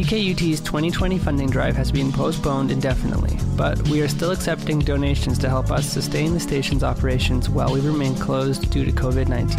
CKUT's 2020 funding drive has been postponed indefinitely, but we are still accepting donations to help us sustain the station's operations while we remain closed due to COVID-19.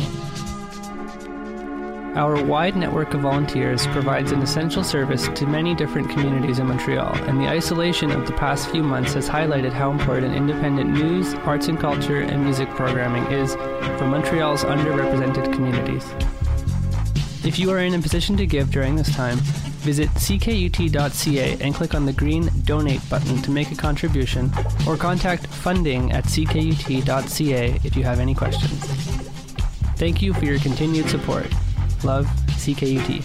Our wide network of volunteers provides an essential service to many different communities in Montreal, and the isolation of the past few months has highlighted how important independent news, arts and culture, and music programming is for Montreal's underrepresented communities. If you are in a position to give during this time, visit ckut.ca and click on the green Donate button to make a contribution, or contact funding@ckut.ca if you have any questions. Thank you for your continued support. Love, CKUT.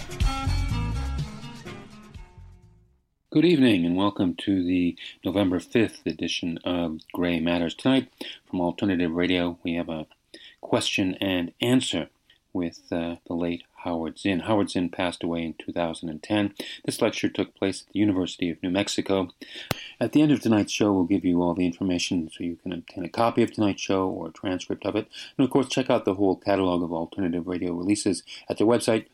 Good evening and welcome to the November 5th edition of Gray Matters. Tonight, from Alternative Radio, we have a question and answer with the late Howard Zinn. Howard Zinn passed away in 2010. This lecture took place at the University of New Mexico. At the end of tonight's show, we'll give you all the information so you can obtain a copy of tonight's show or a transcript of it. And of course, check out the whole catalog of Alternative Radio releases at their website,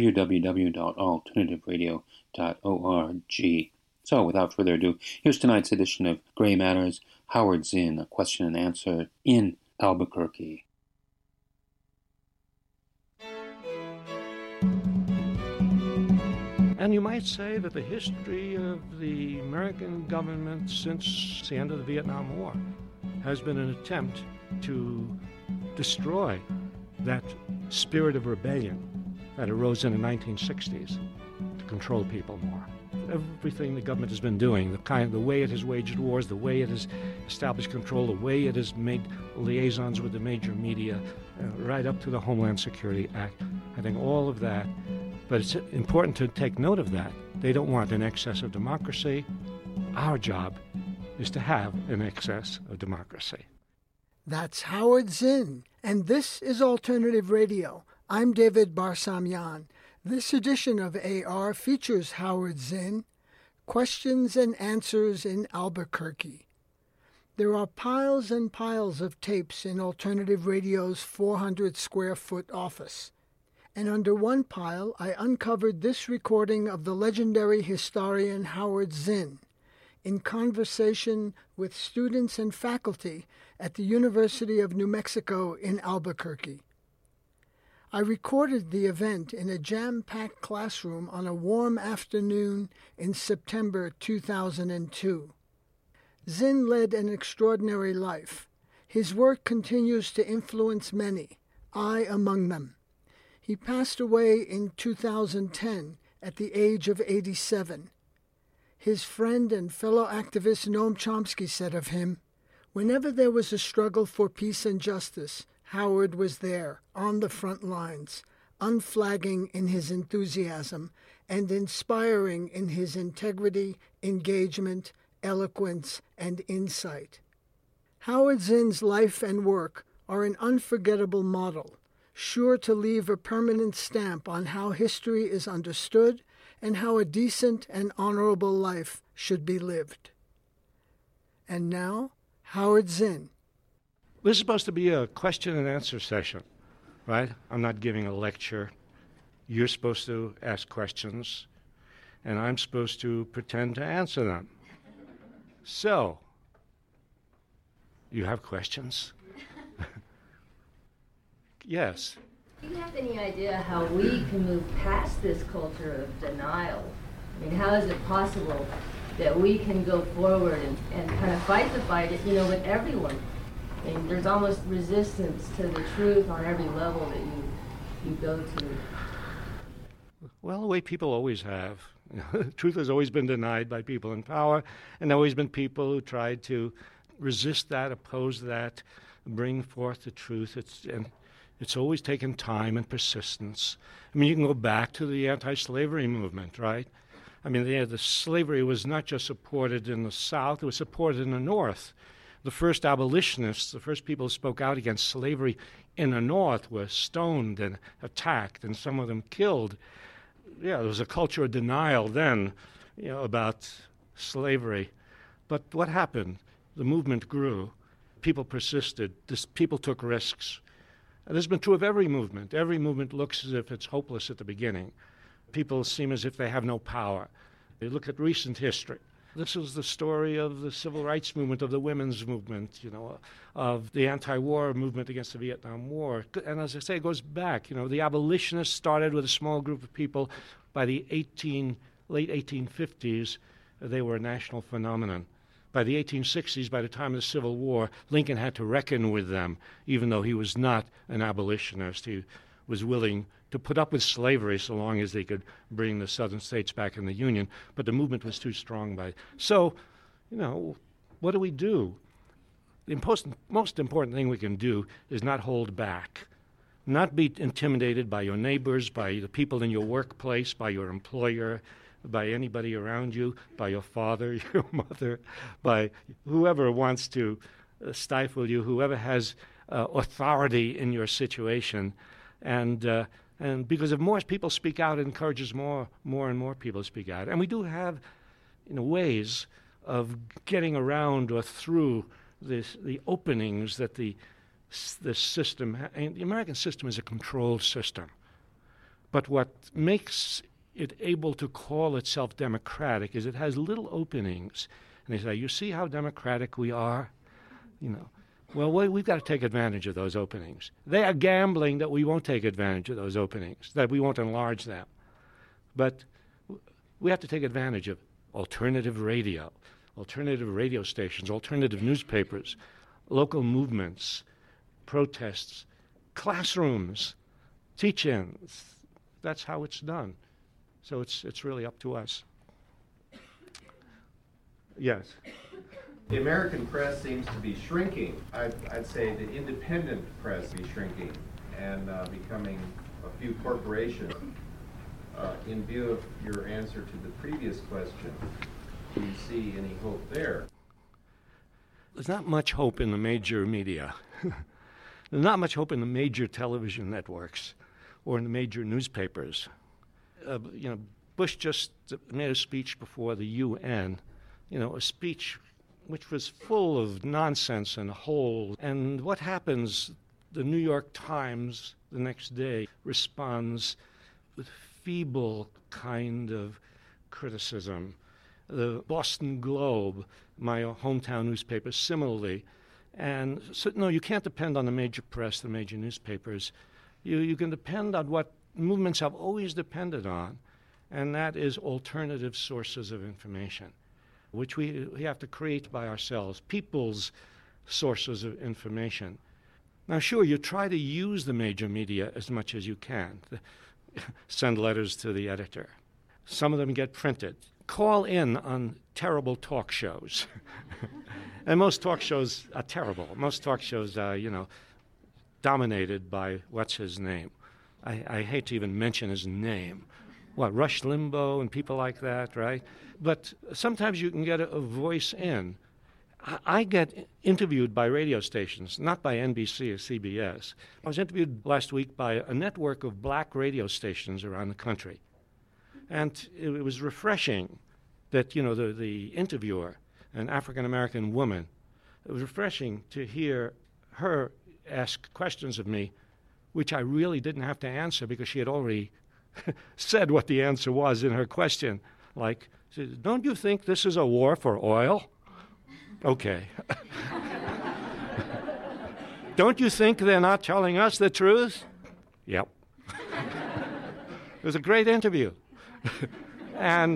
www.alternativeradio.org. So, without further ado, here's tonight's edition of Gray Matters, Howard Zinn, a question and answer in Albuquerque. And you might say that the history of the American government since the end of the Vietnam War has been an attempt to destroy that spirit of rebellion that arose in the 1960s to control people more. Everything the government has been doing, the way it has waged wars, the way it has established control, the way it has made liaisons with the major media, right up to the Homeland Security Act. I think all of that. But it's important to take note of that. They don't want an excess of democracy. Our job is to have an excess of democracy. That's Howard Zinn, and this is Alternative Radio. I'm David Barsamian. This edition of AR features Howard Zinn, Questions and Answers in Albuquerque. There are piles and piles of tapes in Alternative Radio's 400-square-foot office. And under one pile, I uncovered this recording of the legendary historian Howard Zinn in conversation with students and faculty at the University of New Mexico in Albuquerque. I recorded the event in a jam-packed classroom on a warm afternoon in September 2002. Zinn led an extraordinary life. His work continues to influence many, I among them. He passed away in 2010 at the age of 87. His friend and fellow activist Noam Chomsky said of him, "Whenever there was a struggle for peace and justice, Howard was there, on the front lines, unflagging in his enthusiasm and inspiring in his integrity, engagement, eloquence, and insight." Howard Zinn's life and work are an unforgettable model, sure to leave a permanent stamp on how history is understood and how a decent and honorable life should be lived. And now, Howard Zinn. This is supposed to be a question and answer session, right? I'm not giving a lecture. You're supposed to ask questions, and I'm supposed to pretend to answer them. So, you have questions? Yes. Do you have any idea how we can move past this culture of denial? I mean, how is it possible that we can go forward and kind of fight the fight, with everyone? I mean, there's almost resistance to the truth on every level that you go to. Well, the way people always have. Truth has always been denied by people in power, and there have always been people who tried to resist that, oppose that, bring forth the truth. It's always taken time and persistence. I mean, you can go back to the anti-slavery movement, right? I mean, the slavery was not just supported in the South, it was supported in the North. The first abolitionists, the first people who spoke out against slavery in the North were stoned and attacked, and some of them killed. Yeah, there was a culture of denial then, about slavery. But what happened? The movement grew. People persisted. People took risks. And this has been true of every movement. Every movement looks as if it's hopeless at the beginning. People seem as if they have no power. You look at recent history. This is the story of the civil rights movement, of the women's movement, of the anti-war movement against the Vietnam War. And as I say, it goes back. The abolitionists started with a small group of people. By the late 1850s, they were a national phenomenon. By the 1860s, by the time of the Civil War, Lincoln had to reckon with them, even though he was not an abolitionist. He was willing to put up with slavery so long as they could bring the southern states back in the Union, but the movement was too strong So, what do we do? The most important thing we can do is not hold back, not be intimidated by your neighbors, by the people in your workplace, by your employer, by anybody around you, by your father, your mother, by whoever wants to stifle you, whoever has authority in your situation. And because if more people speak out, it encourages more and more people to speak out. And we do have ways of getting around or through the openings that the system, and the American system is a controlled system. But what makes it able to call itself democratic is it has little openings. And they say, you see how democratic we are? Well, we've got to take advantage of those openings. They are gambling that we won't take advantage of those openings, that we won't enlarge them. But we have to take advantage of alternative radio stations, alternative newspapers, local movements, protests, classrooms, teach-ins. That's how it's done. So it's really up to us. Yes. The American press seems to be shrinking. I'd say the independent press is shrinking and becoming a few corporations. In view of your answer to the previous question, do you see any hope there? There's not much hope in the major media. There's not much hope in the major television networks or in the major newspapers. Bush just made a speech before the UN, a speech which was full of nonsense and holes. And what happens, the New York Times the next day responds with feeble kind of criticism. The Boston Globe, my hometown newspaper, similarly. And so, no, you can't depend on the major press, the major newspapers. You can depend on what movements have always depended on, and that is alternative sources of information, which we have to create by ourselves, people's sources of information. Now, sure, you try to use the major media as much as you can. Send letters to the editor. Some of them get printed. Call in on terrible talk shows. And most talk shows are terrible. Most talk shows are, dominated by what's his name. I hate to even mention his name. Rush Limbaugh and people like that, right? But sometimes you can get a voice in. I get interviewed by radio stations, not by NBC or CBS. I was interviewed last week by a network of black radio stations around the country. And it was refreshing that, the interviewer, an African-American woman, it was refreshing to hear her ask questions of me, which I really didn't have to answer because she had already said what the answer was in her question. Like, don't you think this is a war for oil? Okay. Don't you think they're not telling us the truth? Yep. It was a great interview. And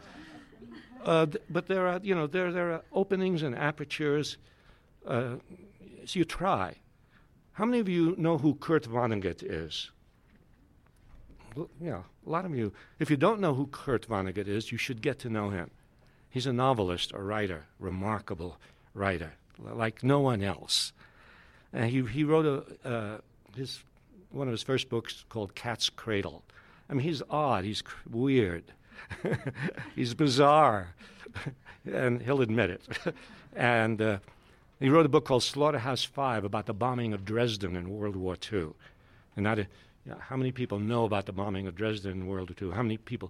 but there are, there are openings and apertures. So you try. How many of you know who Kurt Vonnegut is? Well, a lot of you. If you don't know who Kurt Vonnegut is, you should get to know him. He's a novelist, a writer, remarkable writer, like no one else. And he wrote one of his first books called Cat's Cradle. I mean, he's odd, he's weird, he's bizarre, and he'll admit it. And he wrote a book called Slaughterhouse-Five about the bombing of Dresden in World War II. And how many people know about the bombing of Dresden in World War II? How many people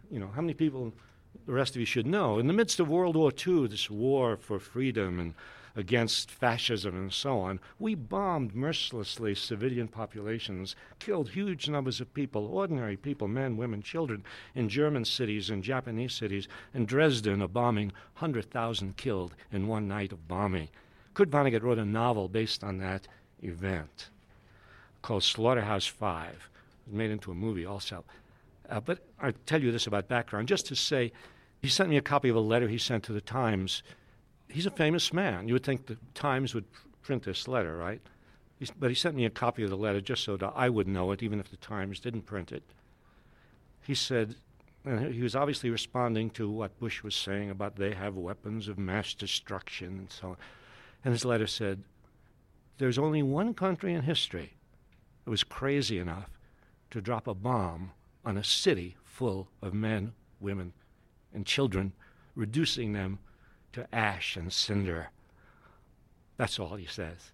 the rest of you should know? In the midst of World War II, this war for freedom and against fascism and so on, we bombed mercilessly civilian populations, killed huge numbers of people, ordinary people, men, women, children, in German cities and Japanese cities. In Dresden, a bombing, 100,000 killed in one night of bombing. Kurt Vonnegut wrote a novel based on that event called Slaughterhouse-Five. It was made into a movie also. But I'll tell you this about background, just to say, he sent me a copy of a letter he sent to the Times. He's a famous man. You would think the Times would print this letter, right? But he sent me a copy of the letter just so that I would know it, even if the Times didn't print it. He said, and he was obviously responding to what Bush was saying about they have weapons of mass destruction and so on. And his letter said, there's only one country in history that was crazy enough to drop a bomb on a city full of men, women, and children, reducing them to ash and cinder. That's all he says.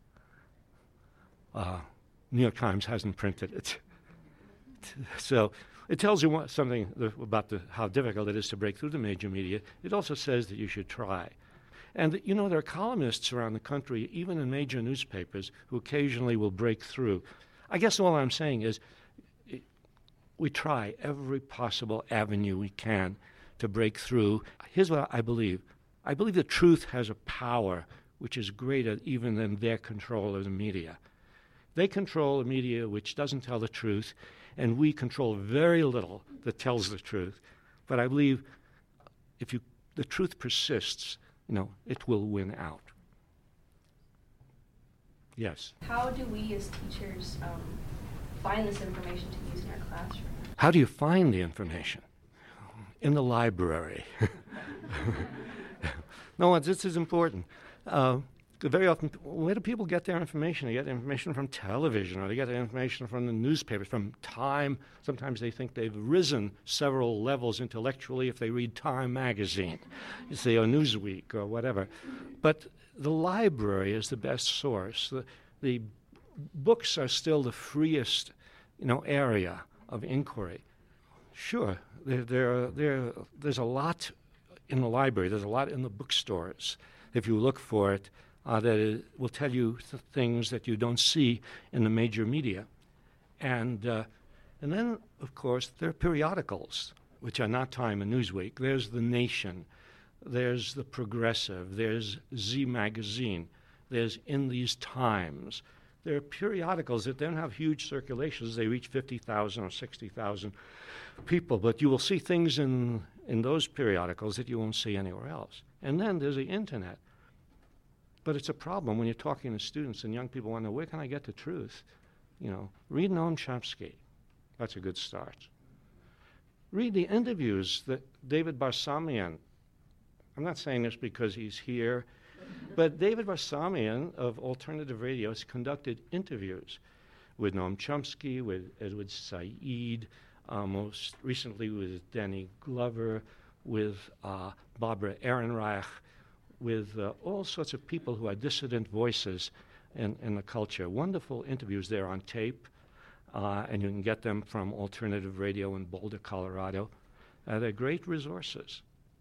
New York Times hasn't printed it. So it tells you something about how difficult it is to break through the major media. It also says that you should try. And, you know, there are columnists around the country, even in major newspapers, who occasionally will break through. I guess all I'm saying is we try every possible avenue we can to break through. Here's what I believe. I believe the truth has a power which is greater even than their control of the media. They control a media which doesn't tell the truth, and we control very little that tells the truth. But I believe if the truth persists, it will win out. Yes? How do we as teachers find this information to use in our classroom? How do you find the information? In the library. No, this is important. Very often, where do people get their information? They get information from television, or they get their information from the newspapers, from Time. Sometimes they think they've risen several levels intellectually if they read Time magazine, you see, or Newsweek, or whatever. But the library is the best source. The books are still the freest, area of inquiry. Sure, there's a lot in the library. There's a lot in the bookstores. If you look for it, that it will tell you things that you don't see in the major media. And then, of course, there are periodicals, which are not Time and Newsweek. There's The Nation. There's The Progressive. There's Z Magazine. There's In These Times. There are periodicals that don't have huge circulations. They reach 50,000 or 60,000 people. But you will see things in those periodicals that you won't see anywhere else. And then there's the Internet. But it's a problem when you're talking to students and young people want to know, where can I get the truth? Read Noam Chomsky. That's a good start. Read the interviews that David Barsamian, I'm not saying this because he's here, but David Barsamian of Alternative Radio has conducted interviews with Noam Chomsky, with Edward Said, most recently with Danny Glover, with Barbara Ehrenreich, with all sorts of people who are dissident voices in the culture. Wonderful interviews there on tape, and you can get them from Alternative Radio in Boulder, Colorado. They're great resources.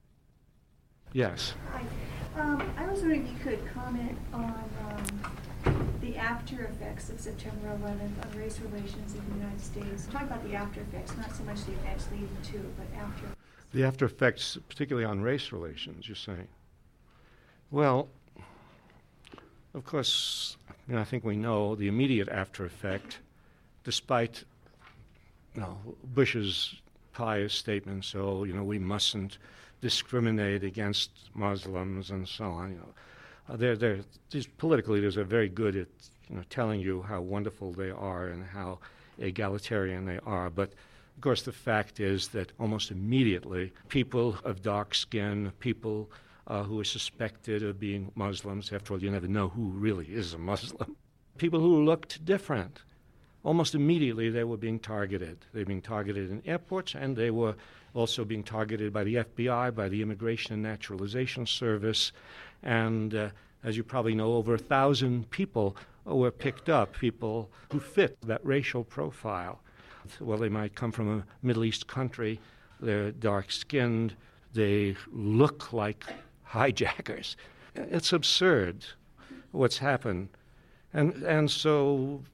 Yes? Hi. I was wondering if you could comment on the after effects of September 11th on race relations in the United States. Talk about the after effects, not so much the effects leading to, but after. The after effects, particularly on race relations, you're saying? Well, of course, I think we know the immediate after effect, despite Bush's pious statements, we mustn't discriminate against Muslims and so on. These political leaders are very good at telling you how wonderful they are and how egalitarian they are. But of course, the fact is that almost immediately, people of dark skin, people who are suspected of being Muslims. After all, you never know who really is a Muslim. People who looked different. Almost immediately, they were being targeted. They were being targeted in airports, and they were also being targeted by the FBI, by the Immigration and Naturalization Service. And as you probably know, over 1,000 people were picked up, people who fit that racial profile. Well, they might come from a Middle East country. They're dark-skinned. They look like hijackers. It's absurd. what's happened. And so,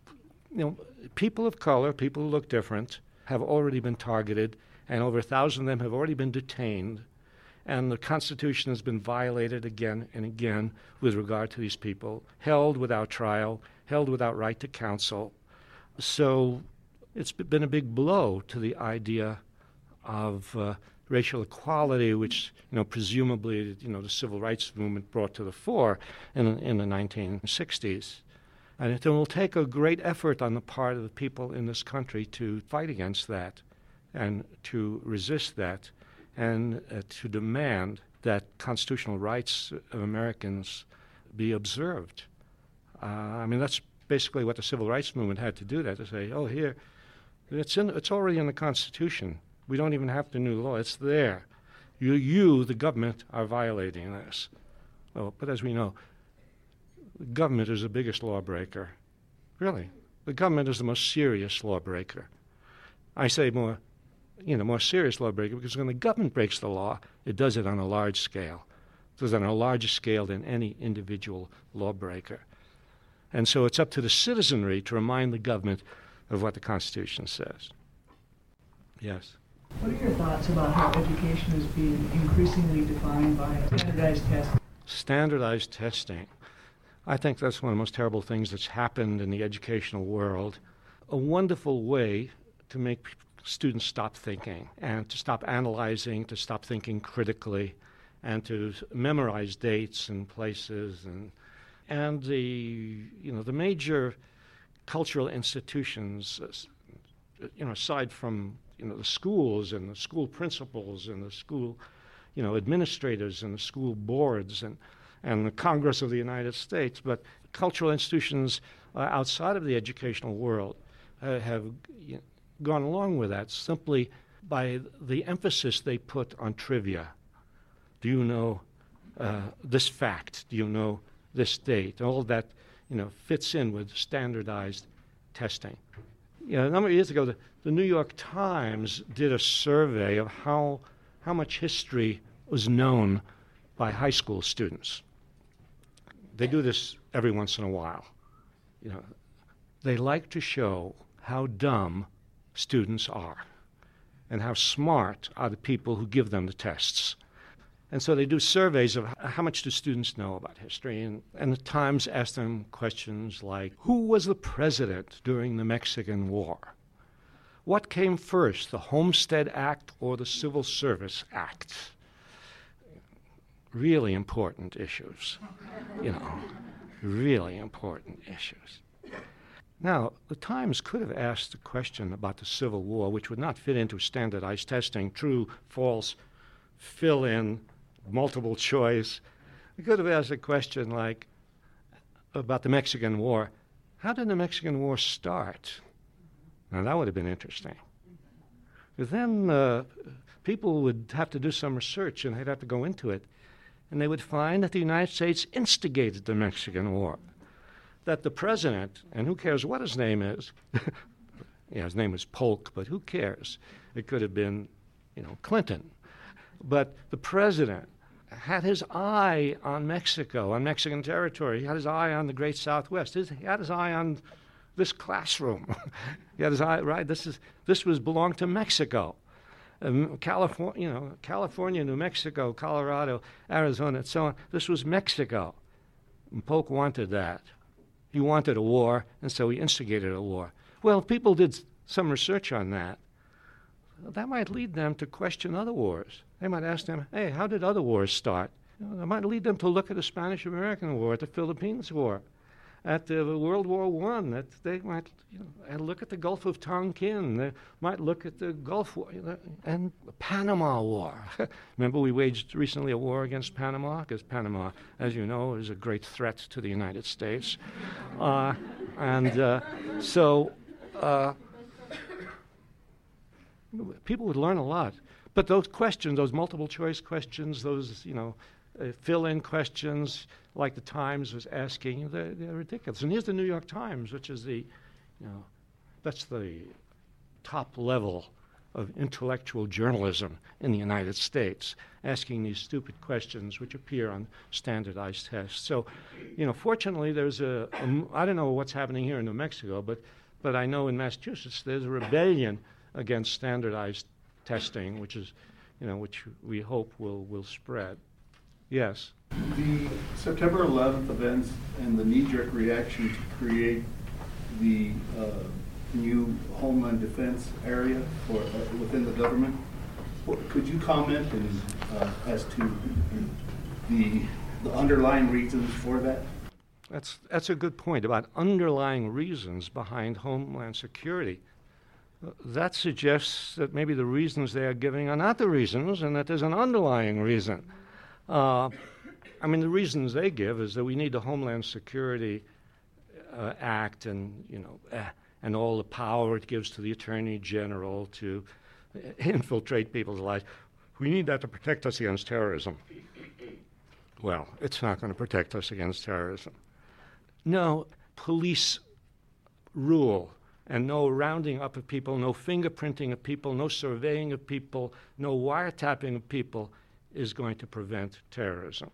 people of color, people who look different, have already been targeted, and over 1,000 of them have already been detained. And the Constitution has been violated again and again with regard to these people, held without trial, held without right to counsel. So it's been a big blow to the idea of racial equality, which, presumably, the civil rights movement brought to the fore in the 1960s. And it will take a great effort on the part of the people in this country to fight against that and to resist that and to demand that constitutional rights of Americans be observed. That's basically what the civil rights movement had to do, to say, oh, here, it's already in the Constitution. We don't even have the new law. It's there. You, the government, are violating this. Well, but as we know, the government is the biggest lawbreaker. Really. The government is the most serious lawbreaker. I say more serious lawbreaker because when the government breaks the law, it does it on a large scale. It does it on a larger scale than any individual lawbreaker. And so it's up to the citizenry to remind the government of what the Constitution says. Yes? What are your thoughts about how education is being increasingly defined by standardized testing? Standardized testing. I think that's one of the most terrible things that's happened in the educational world. A wonderful way to make students stop thinking and to stop analyzing, to stop thinking critically, and to memorize dates and places and the major cultural institutions, aside from the schools and the school principals and the school administrators and the school boards and the Congress of the United States, but cultural institutions outside of the educational world have gone along with that simply by the emphasis they put on trivia. Do you know this fact? Do you know this date? All that fits in with standardized testing. A number of years ago, the New York Times did a survey of how much history was known by high school students. They do this every once in a while. They like to show how dumb students are and how smart are the people who give them the tests. And so they do surveys of how much do students know about history. And the Times asked them questions like, who was the president during the Mexican War? What came first, the Homestead Act or the Civil Service Act? Really important issues, really important issues. Now, the Times could have asked a question about the Civil War, which would not fit into standardized testing, true, false, fill in, multiple choice. They could have asked a question like about the Mexican War. How did the Mexican War start? Now, that would have been interesting. But then people would have to do some research, and they'd have to go into it. And they would find that the United States instigated the Mexican War. That the president, and who cares what his name is, his name was Polk, but who cares? It could have been, Clinton. But the president had his eye on Mexico, on Mexican territory. He had his eye on the Great Southwest. He had his eye on this classroom. He had his eye, right? This belonged to Mexico. California, New Mexico, Colorado, Arizona, and so on. This was Mexico. And Polk wanted that. He wanted a war, and so he instigated a war. Well, people did some research on that. That might lead them to question other wars. They might ask them, hey, how did other wars start? That might lead them to look at the Spanish-American War, at the Philippines War, at the World War I. That they might look at the Gulf of Tonkin. They might look at the Gulf War and the Panama War. Remember, we waged recently a war against Panama, because Panama, as you know, is a great threat to the United States. So people would learn a lot. But those questions, those multiple choice questions, those, fill-in questions like the Times was asking, they're ridiculous. And here's the New York Times, which is that's the top level of intellectual journalism in the United States, asking these stupid questions which appear on standardized tests. So, fortunately, there's I don't know what's happening here in New Mexico, but I know in Massachusetts there's a rebellion against standardized testing, which we hope will spread. Yes? The September 11th events and the knee-jerk reaction to create the new Homeland Defense area within the government. Could you comment as to the underlying reasons for that? That's a good point about underlying reasons behind Homeland Security. That suggests that maybe the reasons they are giving are not the reasons, and that there's an underlying reason. The reasons they give is that we need the Homeland Security Act and all the power it gives to the Attorney General to infiltrate people's lives. We need that to protect us against terrorism. Well, it's not going to protect us against terrorism. No police rule and no rounding up of people, no fingerprinting of people, no surveying of people, no wiretapping of people is going to prevent terrorism.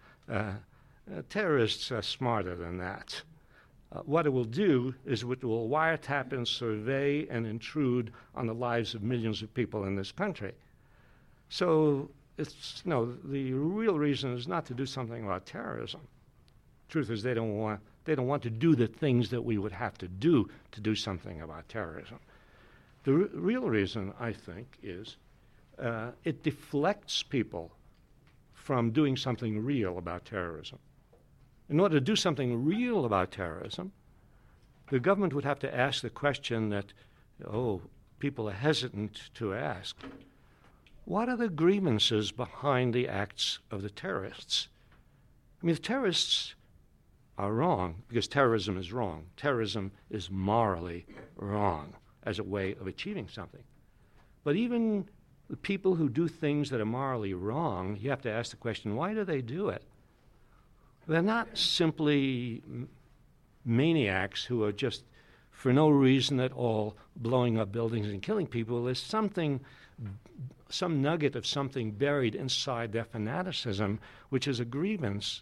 Terrorists are smarter than that. What it will do is it will wiretap and survey and intrude on the lives of millions of people in this country. So the real reason is not to do something about terrorism. Truth is, they don't want to do the things that we would have to do something about terrorism. The real reason, I think, is it deflects people from doing something real about terrorism. In order to do something real about terrorism, the government would have to ask the question that, people are hesitant to ask. What are the grievances behind the acts of the terrorists? The terrorists are wrong because terrorism is wrong. Terrorism is morally wrong as a way of achieving something. But even the people who do things that are morally wrong, you have to ask the question, why do they do it? They're not simply maniacs who are just, for no reason at all, blowing up buildings and killing people. There's some nugget of something buried inside their fanaticism, which is a grievance.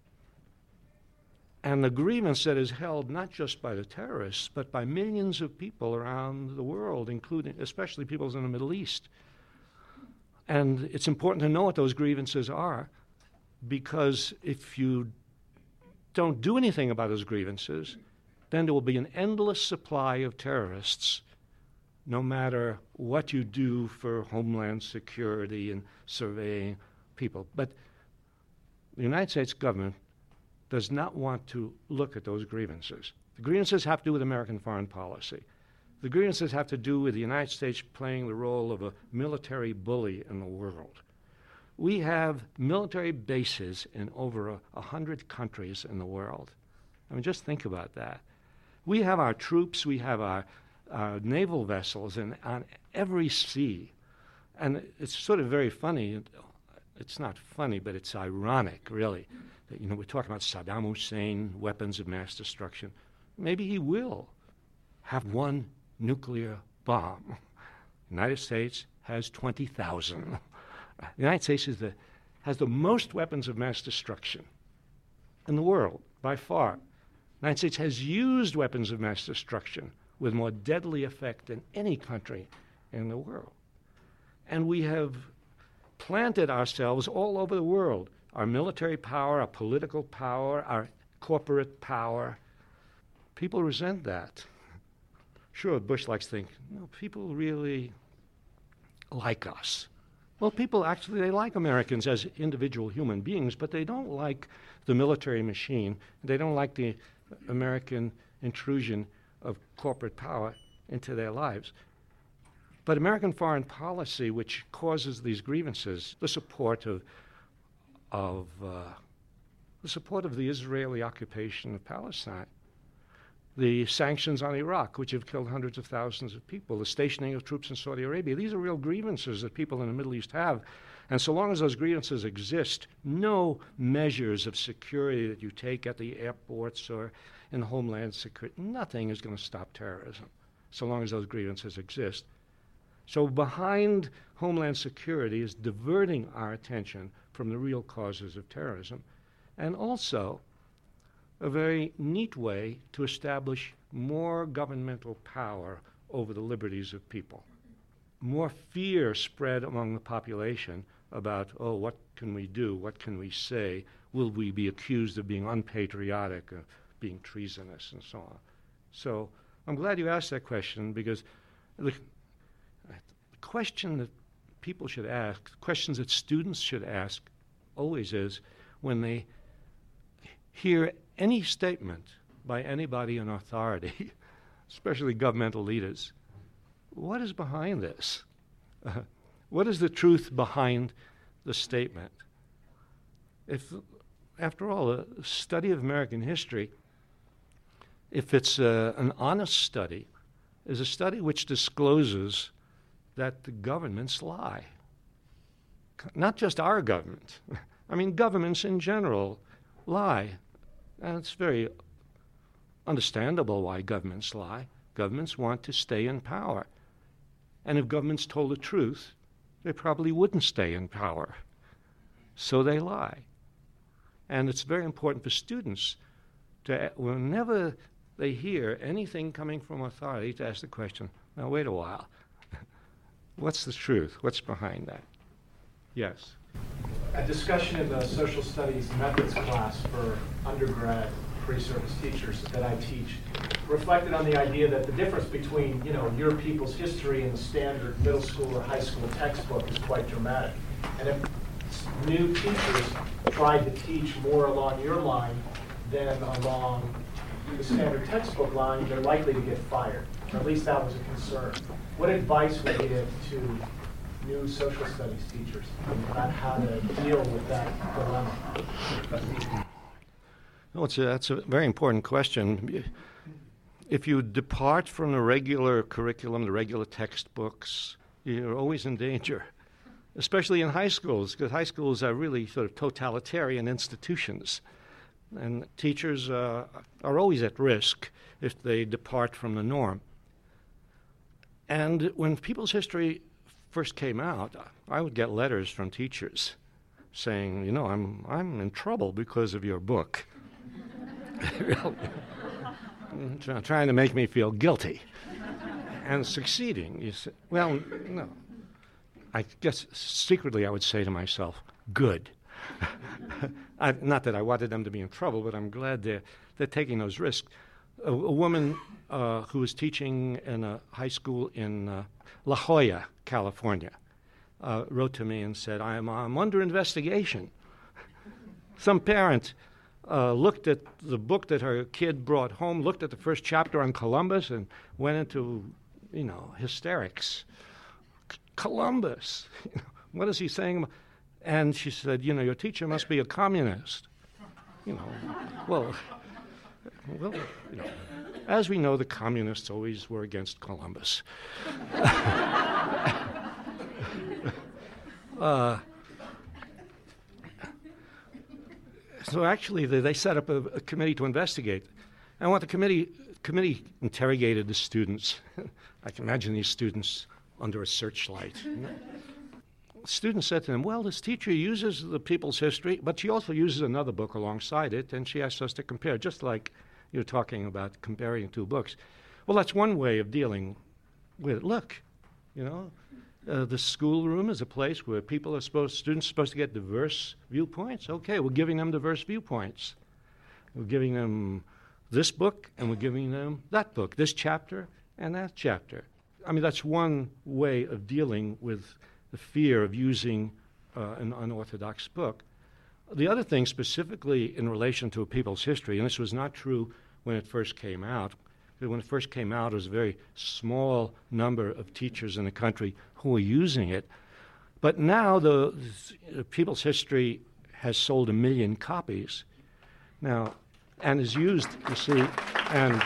And the grievance that is held not just by the terrorists, but by millions of people around the world, especially people in the Middle East. And it's important to know what those grievances are, because if you don't do anything about those grievances, then there will be an endless supply of terrorists, no matter what you do for Homeland Security and surveying people. But the United States government does not want to look at those grievances. The grievances have to do with American foreign policy. The grievances have to do with the United States playing the role of a military bully in the world. We have military bases in over 100 countries in the world. Just think about that. We have our troops, we have our naval vessels on every sea. And it's sort of very funny. It's not funny, but it's ironic, really. That, we're talking about Saddam Hussein, weapons of mass destruction. Maybe he will have one nuclear bomb. The United States has 20,000. The United States has the most weapons of mass destruction in the world, by far. The United States has used weapons of mass destruction with more deadly effect than any country in the world. And we have planted ourselves all over the world, our military power, our political power, our corporate power. People resent that. Sure, Bush likes to think, people really like us. Well, people actually, they like Americans as individual human beings, but they don't like the military machine. They don't like the American intrusion of corporate power into their lives. But American foreign policy, which causes these grievances, the support of the Israeli occupation of Palestine, the sanctions on Iraq, which have killed hundreds of thousands of people, the stationing of troops in Saudi Arabia. These are real grievances that people in the Middle East have. And so long as those grievances exist, no measures of security that you take at the airports or in Homeland Security, nothing is going to stop terrorism, so long as those grievances exist. So behind Homeland Security is diverting our attention from the real causes of terrorism, and also a very neat way to establish more governmental power over the liberties of people. More fear spread among the population about, oh, what can we do? What can we say? Will we be accused of being unpatriotic, of being treasonous, and so on? So I'm glad you asked that question, because the question that people should ask, questions that students should ask always is, when they hear any statement by anybody in authority, especially governmental leaders, what is behind this? What is the truth behind the statement? If, after all, a study of American history, if it's an honest study, is a study which discloses that the governments lie. Not just our government. I mean, governments in general lie. And it's very understandable why governments lie. Governments want to stay in power. And if governments told the truth, they probably wouldn't stay in power. So they lie. And it's very important for students to, whenever they hear anything coming from authority, to ask the question, now wait a while. What's the truth? What's behind that? Yes. A discussion in the social studies methods class for undergrad pre-service teachers that I teach reflected on the idea that the difference between, your people's history and the standard middle school or high school textbook is quite dramatic. And if new teachers tried to teach more along your line than along the standard textbook line, they're likely to get fired. Or at least that was a concern. What advice would you give to new social studies teachers about how to deal with that dilemma? Well, that's a very important question. If you depart from the regular curriculum, the regular textbooks, you're always in danger, especially in high schools, because high schools are really sort of totalitarian institutions. And teachers are always at risk if they depart from the norm. And when people's history first came out, I would get letters from teachers saying, I'm in trouble because of your book. Trying to make me feel guilty and succeeding. You say, well, no. I guess secretly I would say to myself, good. Not that I wanted them to be in trouble, but I'm glad they're taking those risks. A woman who was teaching in a high school in La Jolla, California, wrote to me and said, I'm under investigation. Some parent looked at the book that her kid brought home, looked at the first chapter on Columbus, and went into, hysterics. Columbus, what is he saying? And she said, your teacher must be a communist. Well, as we know, the communists always were against Columbus. So actually, they set up a committee to investigate. And what the committee interrogated the students. I can imagine these students under a searchlight. Students said to them, well, this teacher uses the people's history, but she also uses another book alongside it, and she asks us to compare, just like you're talking about comparing two books. Well, that's one way of dealing with it. Look, the schoolroom is a place where students are supposed to get diverse viewpoints. Okay, we're giving them diverse viewpoints. We're giving them this book, and we're giving them that book, this chapter and that chapter. I mean, that's one way of dealing with the fear of using an unorthodox book. The other thing, specifically in relation to a people's history, and this was not true when it first came out. When it first came out, it was a very small number of teachers in the country who were using it. But now the people's history has sold 1 million copies now, and is used, you see, and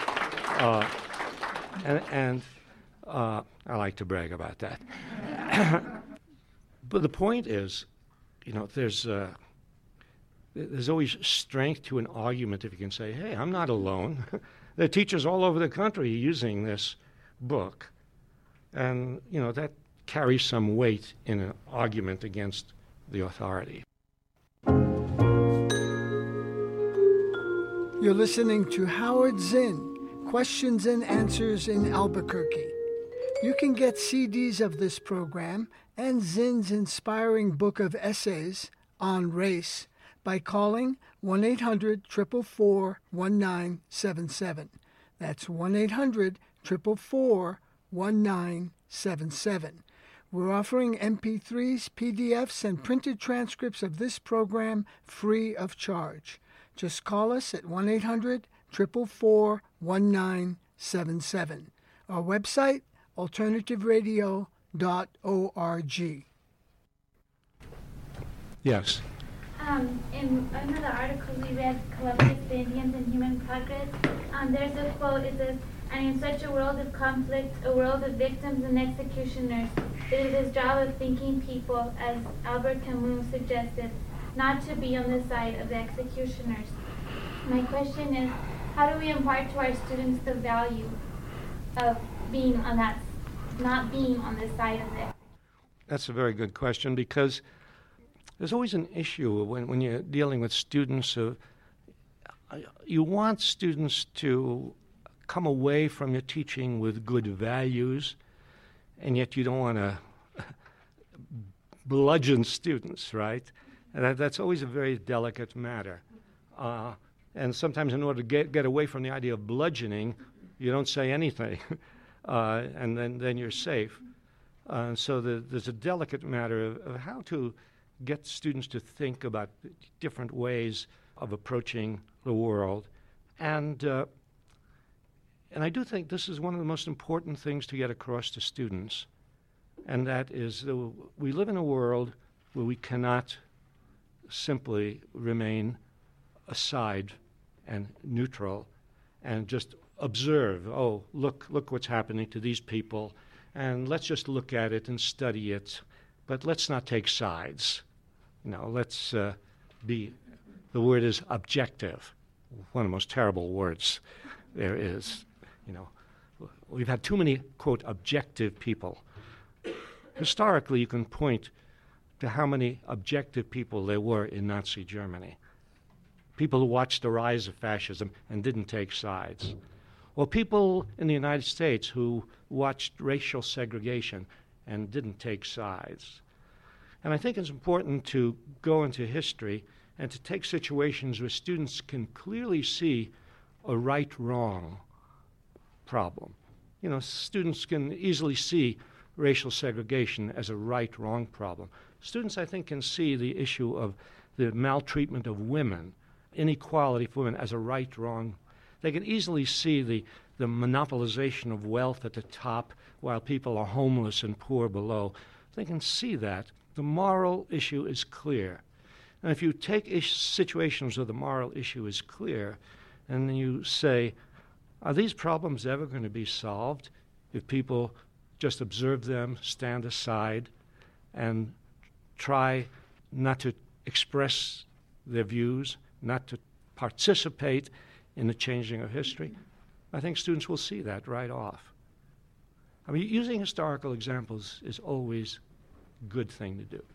I like to brag about that. But the point is, there's always strength to an argument if you can say, hey, I'm not alone. There are teachers all over the country using this book. And, that carry some weight in an argument against the authority. You're listening to Howard Zinn, Questions and Answers in Albuquerque. You can get CDs of this program and Zinn's inspiring book of essays on race by calling 1-800-444-1977. That's 1-800-444-1977. We're offering MP3s, PDFs, and printed transcripts of this program free of charge. Just call us at 1-800-444-1977. Our website, alternativeradio.org. Yes. In one of the articles we read, Columbus, the Indians, and Human Progress, there's a quote. It says, "And in such a world of conflict, a world of victims and executioners, it is his job of thinking people, as Albert Camus suggested, not to be on the side of the executioners." My question is, how do we impart to our students the value of being on that, not being on the side of it? That's a very good question, because there's always an issue when you're dealing with students. You want students to come away from your teaching with good values, and yet you don't want to bludgeon students, right? And that's always a very delicate matter. And sometimes in order to get away from the idea of bludgeoning, you don't say anything, and then you're safe. So there's a delicate matter of how to get students to think about different ways of approaching the world. And I do think this is one of the most important things to get across to students, and that is that we live in a world where we cannot simply remain aside and neutral and just observe. Oh, look what's happening to these people, and let's just look at it and study it, but let's not take sides. Let's be, the word is objective, one of the most terrible words there is. We've had too many, quote, objective people. Historically, you can point to how many objective people there were in Nazi Germany. People who watched the rise of fascism and didn't take sides. Or people in the United States who watched racial segregation and didn't take sides. And I think it's important to go into history and to take situations where students can clearly see a right-wrong problem. Students can easily see racial segregation as a right-wrong problem. Students, I think, can see the issue of the maltreatment of women, inequality for women, as a right-wrong. They can easily see the monopolization of wealth at the top while people are homeless and poor below. They can see that. The moral issue is clear. And if you take situations where the moral issue is clear, and then you say, are these problems ever going to be solved if people just observe them, stand aside, and try not to express their views, not to participate in the changing of history? I think students will see that right off. I mean, using historical examples is always a good thing to do.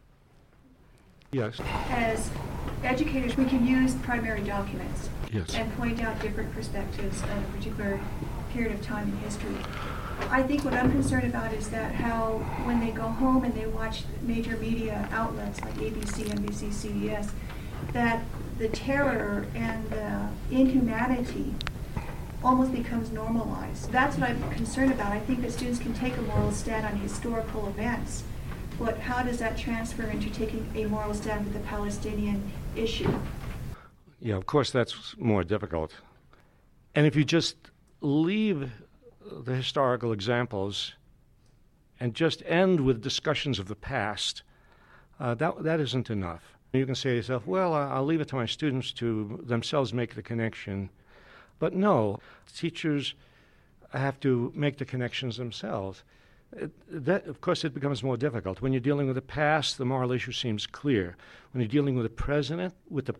Yes? As educators, we can use primary documents Yes. and point out different perspectives of a particular period of time in history. I think what I'm concerned about is that how when they go home and they watch major media outlets like ABC, NBC, CBS, that the terror and the inhumanity almost becomes normalized. That's what I'm concerned about. I think that students can take a moral stand on historical events, but how does that transfer into taking a moral stand with the Palestinian issue? Yeah, of course that's more difficult. And if you just leave the historical examples and just end with discussions of the past, that isn't enough. You can say to yourself, well, I'll leave it to my students to themselves make the connection. But no, teachers have to make the connections themselves. That, of course, it becomes more difficult. When you're dealing with the past, the moral issue seems clear. When you're dealing with the present,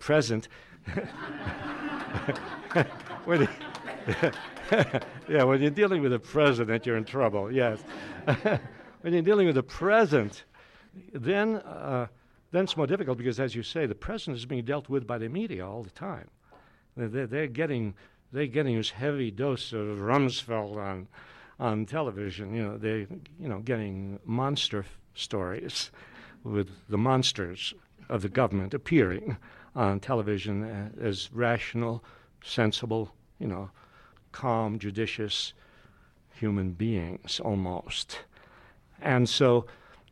when you're dealing with the president, you're in trouble, yes. when you're dealing with the present, then it's more difficult because, as you say, the present is being dealt with by the media all the time. They're getting this heavy dose of Rumsfeld on television. They're getting monster stories with the monsters of the government appearing on television as rational, sensible, calm, judicious human beings almost. And so,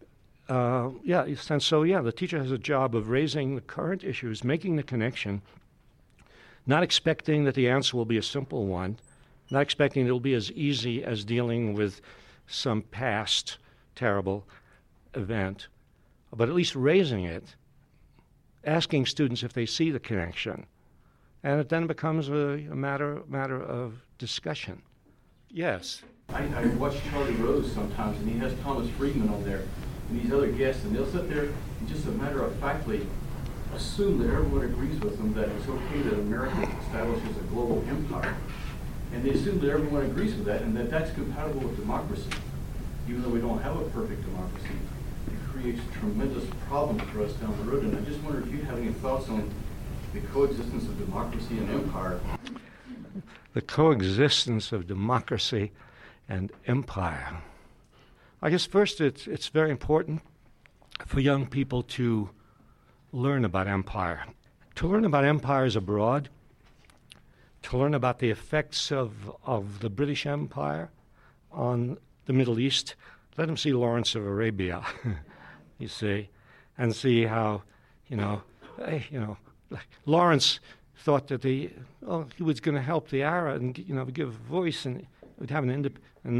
the teacher has a job of raising the current issues, making the connection, not expecting that the answer will be a simple one, not expecting it will be as easy as dealing with some past terrible event, but at least raising it, asking students if they see the connection, and it then becomes a matter of discussion. Yes. I watch Charlie Rose sometimes, and he has Thomas Friedman on there, and these other guests, and they'll sit there and just a matter of factly assume that everyone agrees with them that it's okay that America establishes a global empire, and they assume that everyone agrees with that, and that that's compatible with democracy, even though we don't have a perfect democracy. It creates tremendous problems for us down the road, and I just wonder if you have any thoughts on the coexistence of democracy and empire. The coexistence of democracy and empire. I guess first it's very important for young people to learn about empire. To learn about empires abroad, to learn about the effects of the British Empire on the Middle East. Let them see Lawrence of Arabia, you see, and see how, Lawrence thought that he was going to help the Arab and give a voice and would have an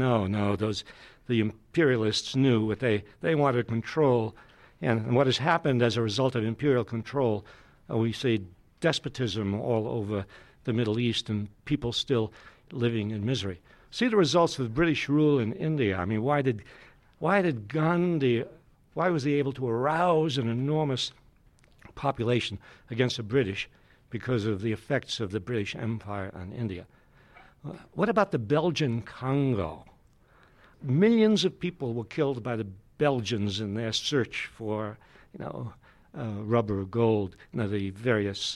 the imperialists knew what they wanted to control, and what has happened as a result of imperial control, we see despotism all over the Middle East and people still living in misery. See the results of the British rule in India. I mean, why did Gandhi, why was he able to arouse an enormous population against the British? Because of the effects of the British Empire on India. What about the Belgian Congo? Millions of people were killed by the Belgians in their search for, rubber, gold, the various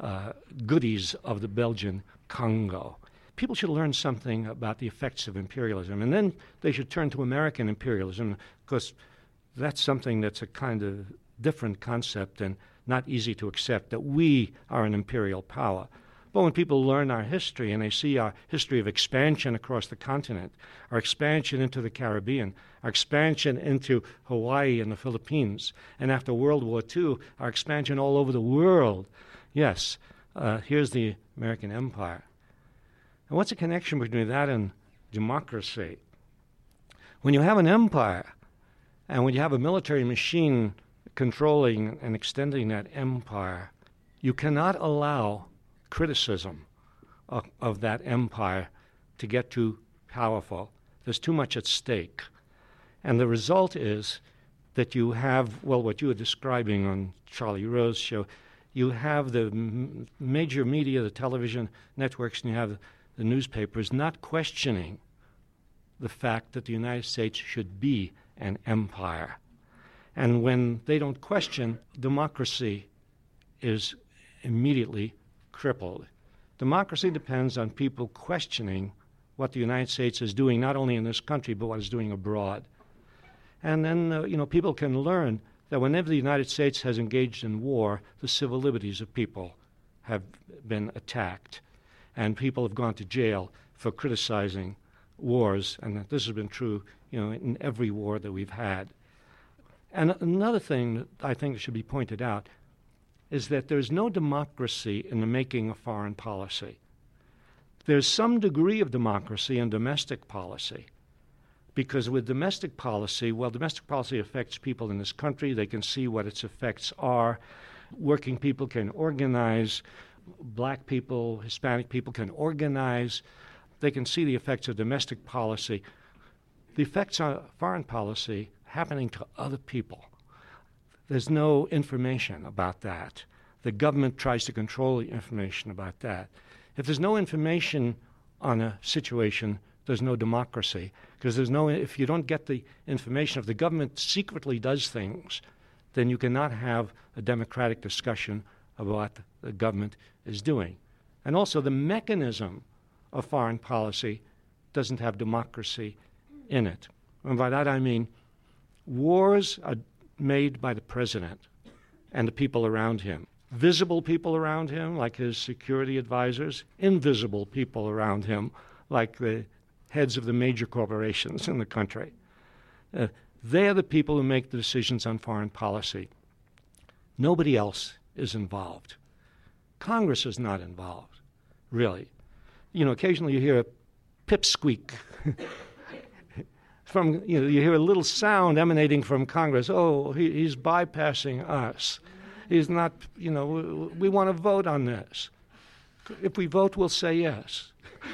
goodies of the Belgian Congo. People should learn something about the effects of imperialism, and then they should turn to American imperialism, because that's something that's a kind of different concept and not easy to accept, that we are an imperial power. But when people learn our history and they see our history of expansion across the continent, our expansion into the Caribbean, our expansion into Hawaii and the Philippines, and after World War II, our expansion all over the world, yes, here's the American Empire. And what's the connection between that and democracy? When you have an empire, and when you have a military machine controlling and extending that empire, you cannot allow criticism of that empire to get too powerful. There's too much at stake. And the result is that you have, what you were describing on Charlie Rose's show, you have the major media, the television networks, and you have the newspapers not questioning the fact that the United States should be an empire. And when they don't question, democracy is immediately crippled. Democracy depends on people questioning what the United States is doing, not only in this country, but what it's doing abroad. And then, people can learn that whenever the United States has engaged in war, the civil liberties of people have been attacked. And people have gone to jail for criticizing wars, and this has been true, in every war that we've had. And another thing that I think should be pointed out is that there's no democracy in the making of foreign policy. There's some degree of democracy in domestic policy, because with domestic policy, domestic policy affects people in this country. They can see what its effects are. Working people can organize. Black people, Hispanic people can organize. They can see the effects of domestic policy. The effects on foreign policy happening to other people. There's no information about that. The government tries to control the information about that. If there's no information on a situation, there's no democracy. Because if you don't get the information, if the government secretly does things, then you cannot have a democratic discussion about what the government is doing. And also the mechanism of foreign policy doesn't have democracy in it. And by that I mean wars are made by the president and the people around him. Visible people around him, like his security advisors, invisible people around him, like the heads of the major corporations in the country. They are the people who make the decisions on foreign policy. Nobody else is involved. Congress is not involved, really. Occasionally you hear a pipsqueak from, you hear a little sound emanating from Congress. Oh, he's bypassing us. He's not, we want to vote on this. If we vote, we'll say yes.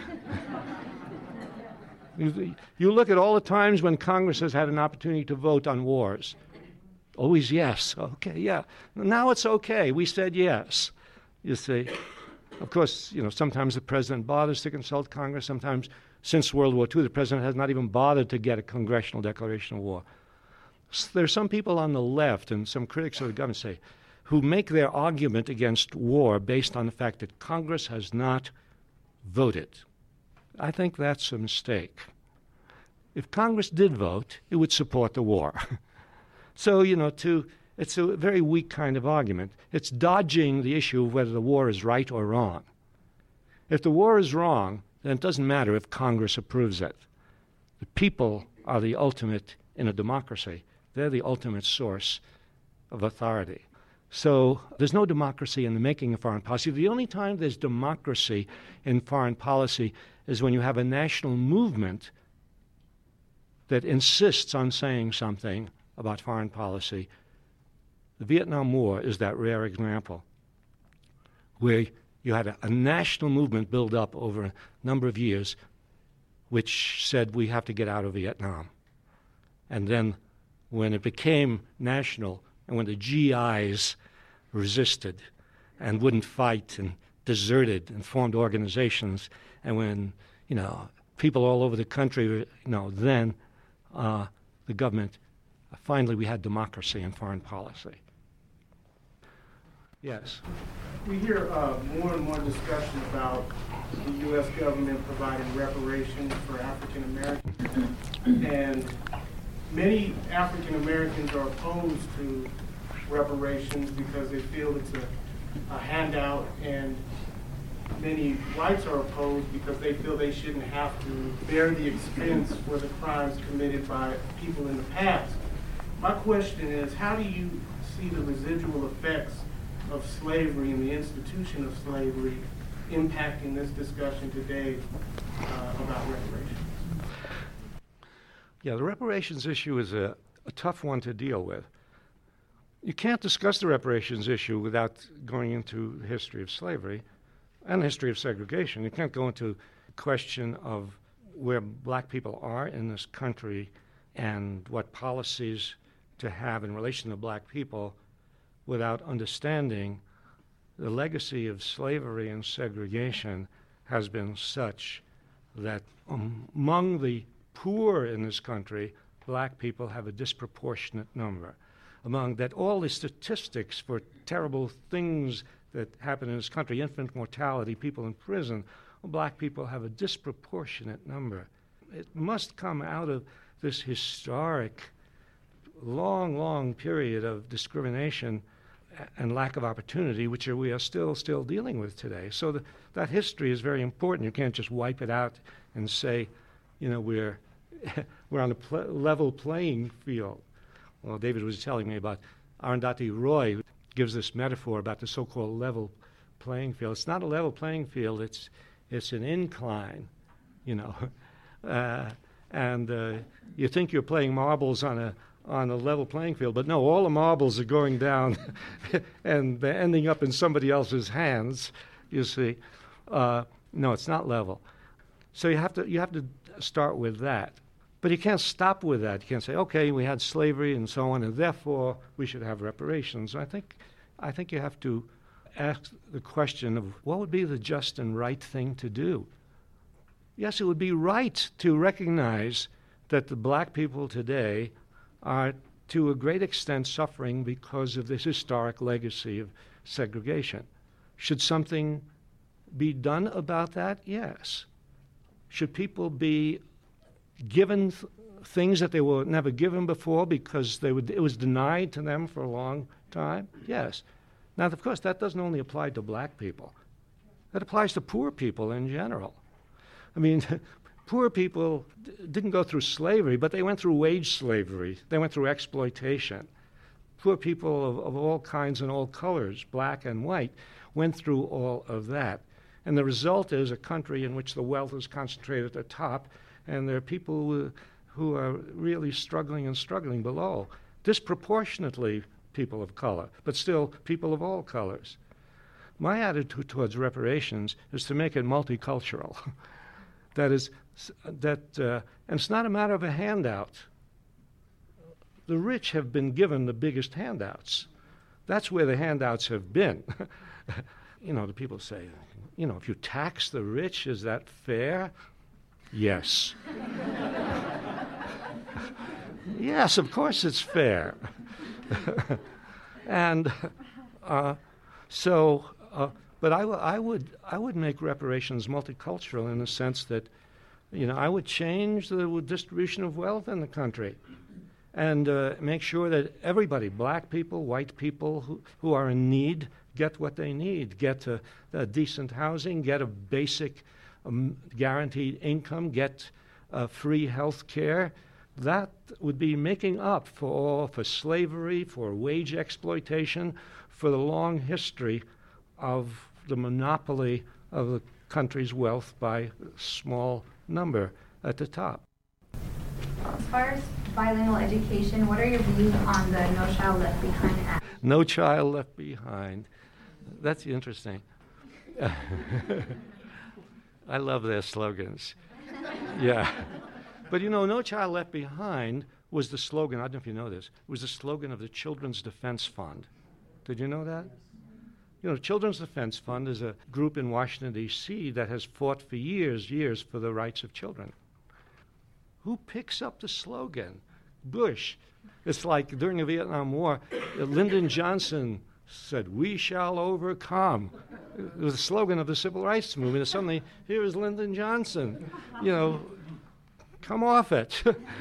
You look at all the times when Congress has had an opportunity to vote on wars. Always yes. Okay, yeah. Now it's okay. We said yes. You see. Of course, sometimes the president bothers to consult Congress. Sometimes, since World War II, the president has not even bothered to get a congressional declaration of war. There are some people on the left and some critics of the government who make their argument against war based on the fact that Congress has not voted. I think that's a mistake. If Congress did vote, it would support the war. So, it's a very weak kind of argument. It's dodging the issue of whether the war is right or wrong. If the war is wrong, then it doesn't matter if Congress approves it. The people are the ultimate, in a democracy, they're the ultimate source of authority. So there's no democracy in the making of foreign policy. The only time there's democracy in foreign policy is when you have a national movement that insists on saying something about foreign policy. The Vietnam War is that rare example where you had a national movement build up over a number of years which said we have to get out of Vietnam. And then when it became national and when the GIs resisted and wouldn't fight and deserted and formed organizations, and when, people all over the country, then the government, finally we had democracy in foreign policy. Yes. We hear more and more discussion about the U.S. government providing reparations for African Americans. And many African Americans are opposed to reparations because they feel it's a handout, and many whites are opposed because they feel they shouldn't have to bear the expense for the crimes committed by people in the past. My question is, how do you see the residual effects of slavery and the institution of slavery impacting this discussion today about reparations? Yeah, the reparations issue is a tough one to deal with. You can't discuss the reparations issue without going into the history of slavery and the history of segregation. You can't go into the question of where black people are in this country and what policies to have in relation to black people without understanding the legacy of slavery and segregation has been such that among the poor in this country, black people have a disproportionate number. Among that, all the statistics for terrible things that happen in this country, infant mortality, people in prison, black people have a disproportionate number. It must come out of this historic, long period of discrimination and lack of opportunity, which we are still dealing with today. So that history is very important. You can't just wipe it out and say, we're on a level playing field. Well, David was telling me about Arundhati Roy, who gives this metaphor about the so-called level playing field. It's not a level playing field. It's an incline, and you think you're playing marbles on a level playing field, but no, all the marbles are going down and they're ending up in somebody else's hands, you see. No, it's not level. So you have to start with that. But you can't stop with that. You can't say, okay, we had slavery and so on, and therefore we should have reparations. I think you have to ask the question of what would be the just and right thing to do. yes, it would be right to recognize that the black people today are to a great extent suffering because of this historic legacy of segregation. Should something be done about that? Yes. Should people be given things that they were never given before because it was denied to them for a long time? Yes. Now, of course, that doesn't only apply to black people. That applies to poor people in general. I mean, poor people didn't go through slavery, but they went through wage slavery. They went through exploitation. Poor people of all kinds and all colors, black and white, went through all of that. And the result is a country in which the wealth is concentrated at the top, and there are people who are really struggling and struggling below. Disproportionately people of color, but still people of all colors. My attitude towards reparations is to make it multicultural. And it's not a matter of a handout. The rich have been given the biggest handouts. That's where the handouts have been. The people say, if you tax the rich, is that fair? Yes. Yes, of course it's fair. And but I would make reparations multicultural in the sense that, I would change the distribution of wealth in the country and make sure that everybody, black people, white people who are in need, get what they need, get a decent housing, get a basic guaranteed income, get free health care. That would be making up for slavery, for wage exploitation, for the long history of the monopoly of the country's wealth by a small number at the top. As far as bilingual education, what are your views on the No Child Left Behind Act? No Child Left Behind. That's interesting. I love their slogans. Yeah. But No Child Left Behind was the slogan, I don't know if you know this, was the slogan of the Children's Defense Fund. Did you know that? Children's Defense Fund is a group in Washington, D.C. that has fought for years for the rights of children. Who picks up the slogan? Bush. It's like during the Vietnam War, Lyndon Johnson said, "We shall overcome." It was the slogan of the Civil Rights Movement. And suddenly, here is Lyndon Johnson. Come off it.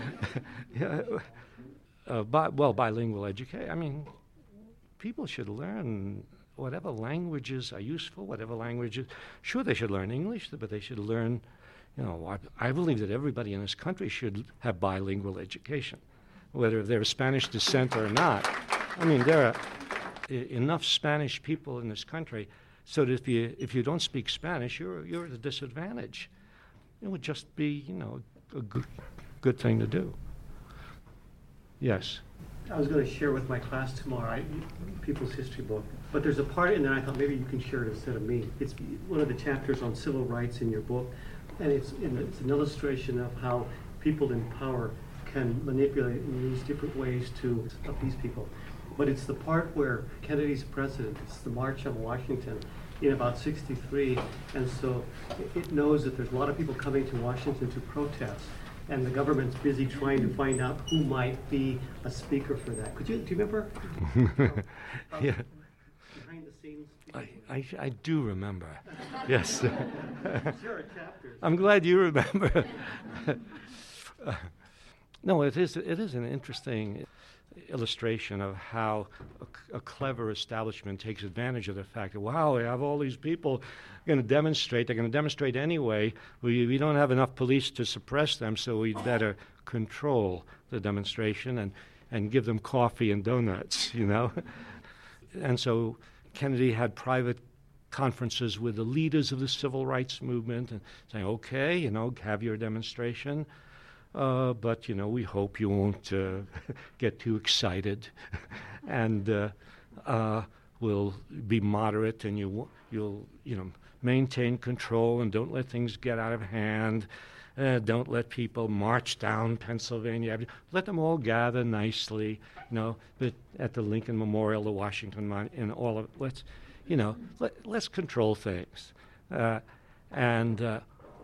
Bilingual education. I mean, people should learn whatever languages are useful, whatever languages. Sure, they should learn English, but they should learn, I believe that everybody in this country should have bilingual education, whether they're of Spanish descent or not. I mean, there are enough Spanish people in this country so that if you don't speak Spanish, you're at a disadvantage. It would just be, a good thing to do. Yes. I was going to share with my class tomorrow, People's History book, but there's a part in there I thought maybe you can share it instead of me. It's one of the chapters on civil rights in your book, and it's an illustration of how people in power can manipulate and use different ways to appease people. But it's the part where Kennedy's president, it's the March on Washington in about 63, and so it knows that there's a lot of people coming to Washington to protest, and the government's busy trying to find out who might be a speaker for that. Do you remember? Yeah. Behind the scenes? I do remember. Yes. Sure, chapters. I'm glad you remember. No, it is an interesting illustration of how a clever establishment takes advantage of the fact that, wow, we have all these people going to demonstrate. They're going to demonstrate anyway. We don't have enough police to suppress them, so we'd better control the demonstration and give them coffee and donuts, And so Kennedy had private conferences with the leaders of the civil rights movement and saying, okay, have your demonstration. But we hope you won't get too excited, and we'll be moderate, and you'll maintain control, and don't let things get out of hand. Don't let people march down Pennsylvania Avenue. Let them all gather nicely, but at the Lincoln Memorial, the Washington Monument, and all of let's control things, and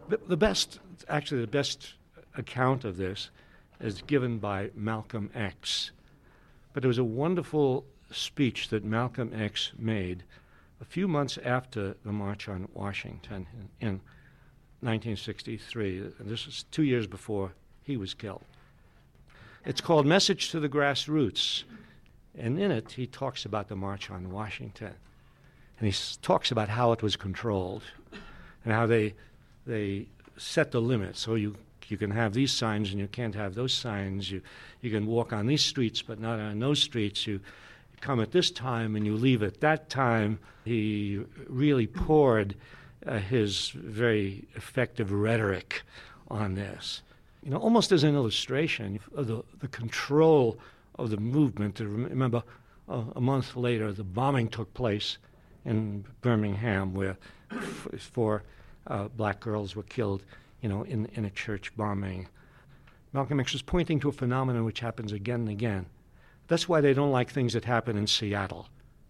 The best account of this is given by Malcolm X. But it was a wonderful speech that Malcolm X made a few months after the March on Washington in 1963. This was 2 years before he was killed. It's called Message to the Grassroots. And in it, he talks about the March on Washington. And he talks about how it was controlled and how they set the limits. So you can have these signs and you can't have those signs. You can walk on these streets but not on those streets. You come at this time and you leave at that time. He really poured his very effective rhetoric on this. You know, almost as an illustration of the control of the movement. Remember, a month later, the bombing took place in Birmingham, where four black girls were killed, in a church bombing. Malcolm X was pointing to a phenomenon which happens again and again. That's why they don't like things that happen in Seattle.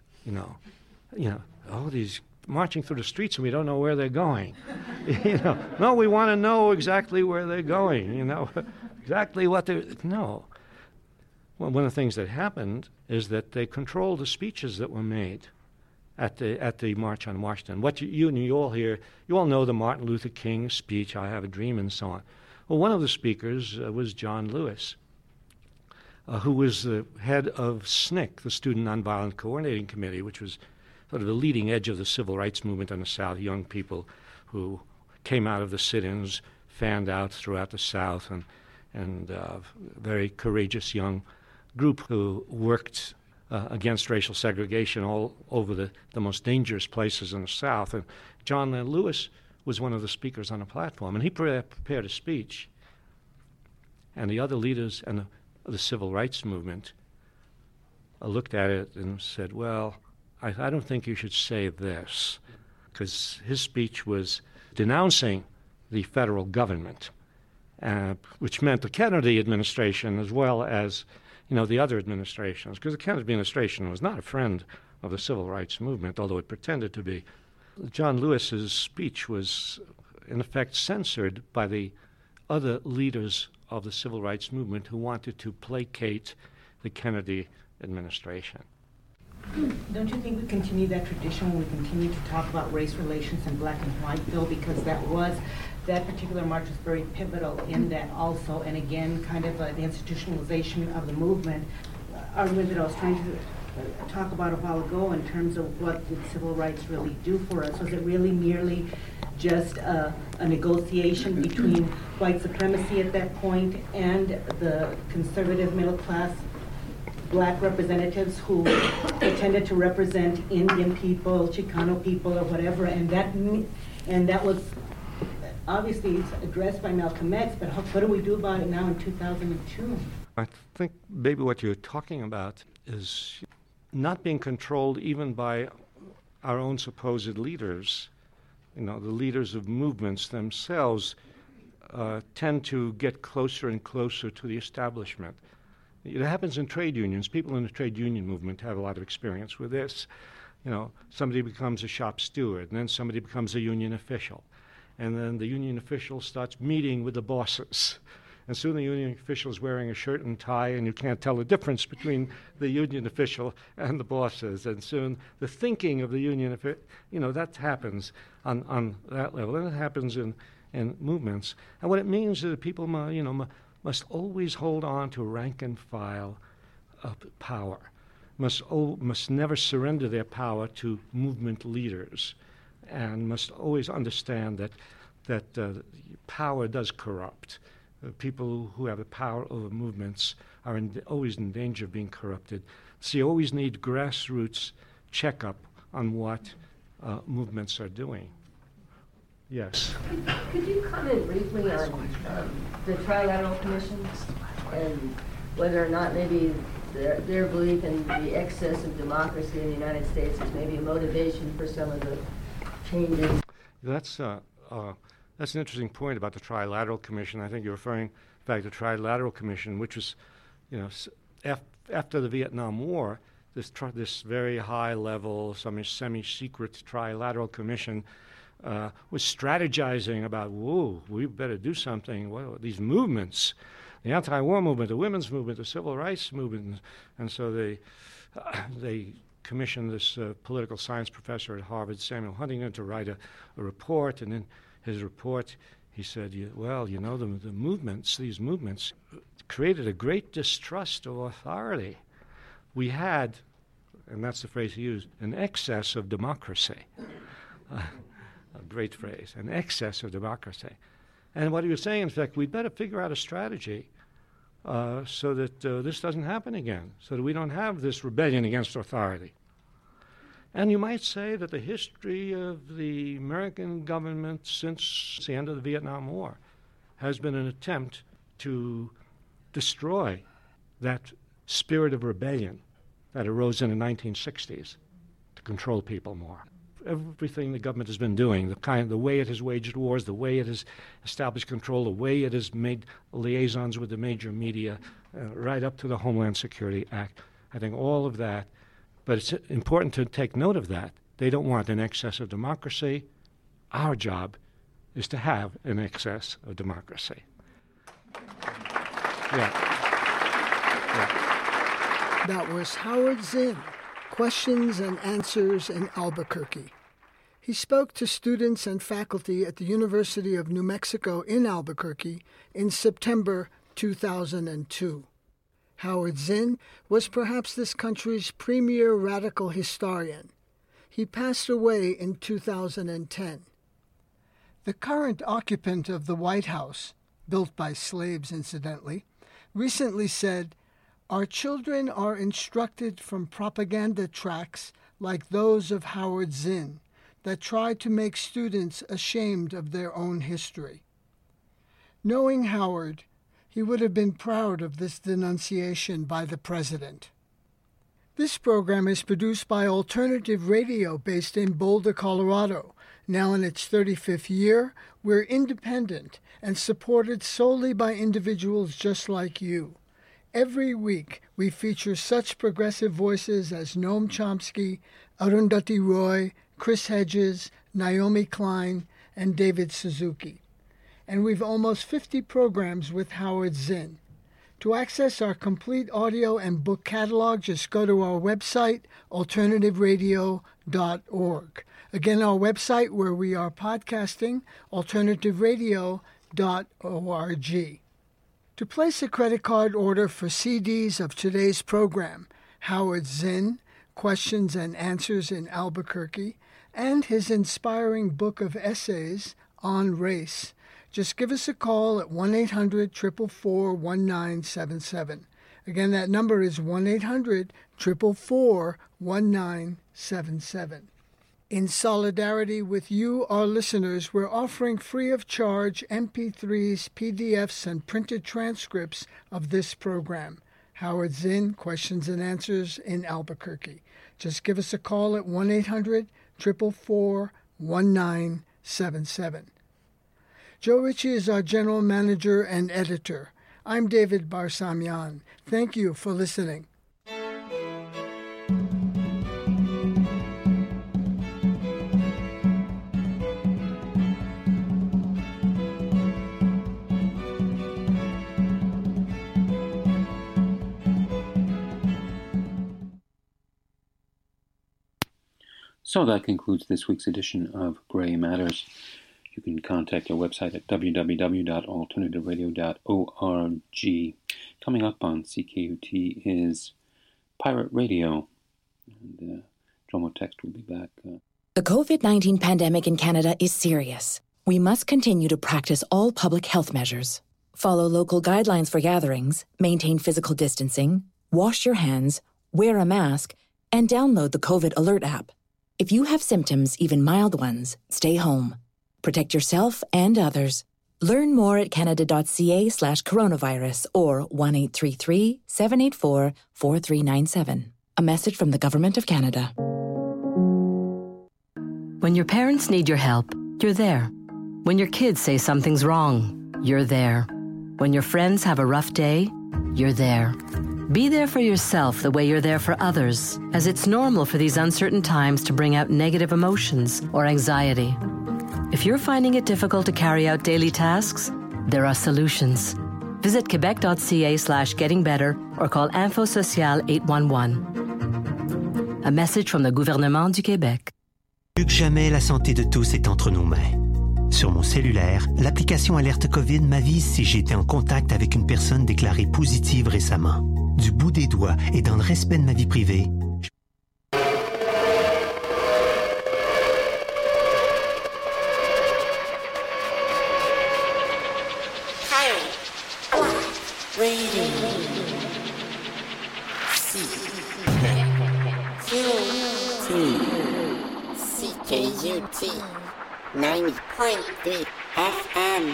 These marching through the streets and we don't know where they're going. No, we want to know exactly where they're going. Exactly what they're. No. Well, one of the things that happened is that they controlled the speeches that were made at the March on Washington. What you all hear, you all know the Martin Luther King speech, I Have a Dream, and so on. Well, one of the speakers was John Lewis, who was the head of SNCC, the Student Nonviolent Coordinating Committee, which was sort of the leading edge of the civil rights movement in the South, young people who came out of the sit-ins, fanned out throughout the South, and very courageous young group who worked against racial segregation all over the most dangerous places in the South. And John Lewis was one of the speakers on the platform, and he prepared a speech. And the other leaders and the civil rights movement looked at it and said, well, I don't think you should say this, because his speech was denouncing the federal government, which meant the Kennedy administration as well as the other administrations, because the Kennedy administration was not a friend of the civil rights movement, although it pretended to be. John Lewis's speech was, in effect, censored by the other leaders of the civil rights movement who wanted to placate the Kennedy administration. Don't you think we continue that tradition when we continue to talk about race relations in black and white, Bill? Because that particular march was very pivotal in that also, and again, kind of the institutionalization of the movement. Argument that I was trying to talk about a while ago in terms of what did civil rights really do for us. Was it really merely just a negotiation between white supremacy at that point and the conservative middle class black representatives who pretended to represent Indian people, Chicano people, or whatever, and that was obviously addressed by Malcolm X, but what do we do about it now in 2002? I think maybe what you're talking about is not being controlled even by our own supposed leaders. The leaders of movements themselves tend to get closer and closer to the establishment. It happens in trade unions. People in the trade union movement have a lot of experience with this. Somebody becomes a shop steward, and then somebody becomes a union official. And then the union official starts meeting with the bosses. And soon the union official is wearing a shirt and tie, and you can't tell the difference between the union official and the bosses. And soon the thinking of the union official, that happens on that level. And it happens in movements. And what it means is that people, must always hold on to rank and file power, must never surrender their power to movement leaders, and must always understand that power does corrupt. People who have the power over movements are always in danger of being corrupted. So you always need grassroots checkup on what movements are doing. Yes. Could you comment briefly on the Trilateral Commission and whether or not maybe their belief in the excess of democracy in the United States is maybe a motivation for some of the changes? That's an interesting point about the Trilateral Commission. I think you're referring, in fact, the Trilateral Commission, which was, after the Vietnam War, this very high-level, semi-secret Trilateral Commission was strategizing about, whoa, we better do something. Well, these movements, the anti-war movement, the women's movement, the civil rights movement, and so they commissioned this political science professor at Harvard, Samuel Huntington, to write a report. And in his report, he said, the movements, these movements, created a great distrust of authority. We had, and that's the phrase he used, an excess of democracy. A great phrase, an excess of democracy. And what he was saying, in fact, we'd better figure out a strategy so that this doesn't happen again, so that we don't have this rebellion against authority. And you might say that the history of the American government since the end of the Vietnam War has been an attempt to destroy that spirit of rebellion that arose in the 1960s to control people more. Everything the government has been doing, the way it has waged wars, the way it has established control, the way it has made liaisons with the major media, right up to the Homeland Security Act. I think all of that, but it's important to take note of that. They don't want an excess of democracy. Our job is to have an excess of democracy. That was Howard Zinn, Questions and Answers in Albuquerque. He spoke to students and faculty at the University of New Mexico in Albuquerque in September 2002. Howard Zinn was perhaps this country's premier radical historian. He passed away in 2010. The current occupant of the White House, built by slaves incidentally, recently said, "Our children are instructed from propaganda tracts like those of Howard Zinn that try to make students ashamed of their own history." Knowing Howard, he would have been proud of this denunciation by the president. This program is produced by Alternative Radio based in Boulder, Colorado. Now in its 35th year, we're independent and supported solely by individuals just like you. Every week, we feature such progressive voices as Noam Chomsky, Arundhati Roy, Chris Hedges, Naomi Klein, and David Suzuki. And we've almost 50 programs with Howard Zinn. To access our complete audio and book catalog, just go to our website, alternativeradio.org. Again, our website where we are podcasting, alternativeradio.org. To place a credit card order for CDs of today's program, Howard Zinn, Questions and Answers in Albuquerque, and his inspiring book of essays on race, just give us a call at 1-800-444-1977. Again, that number is 1-800-444-1977. In solidarity with you, our listeners, we're offering free of charge MP3s, PDFs, and printed transcripts of this program, Howard Zinn, Questions and Answers in Albuquerque. Just give us a call at 1-800-444-1977. Joe Ritchie is our general manager and editor. I'm David Barsamian. Thank you for listening. So that concludes this week's edition of Gray Matters. You can contact our website at www.alternativeradio.org. Coming up on CKUT is Pirate Radio. And Jomo Text will be back. The COVID-19 pandemic in Canada is serious. We must continue to practice all public health measures. Follow local guidelines for gatherings, maintain physical distancing, wash your hands, wear a mask, and download the COVID Alert app. If you have symptoms, even mild ones, stay home. Protect yourself and others. Learn more at canada.ca/coronavirus or 1-833-784-4397. A message from the Government of Canada. When your parents need your help, you're there. When your kids say something's wrong, you're there. When your friends have a rough day, you're there. Be there for yourself the way you're there for others, as it's normal for these uncertain times to bring out negative emotions or anxiety. If you're finding it difficult to carry out daily tasks, there are solutions. Visit quebec.ca/gettingbetter or call Info Social 811. A message from the gouvernement du Québec. Plus que jamais, la santé de tous est entre nos mains. Sur mon cellulaire, l'application Alerte COVID m'avise si j'ai été en contact avec une personne déclarée positive récemment. Du bout des doigts et dans le respect de ma vie privée, CKUT 90.3 FM.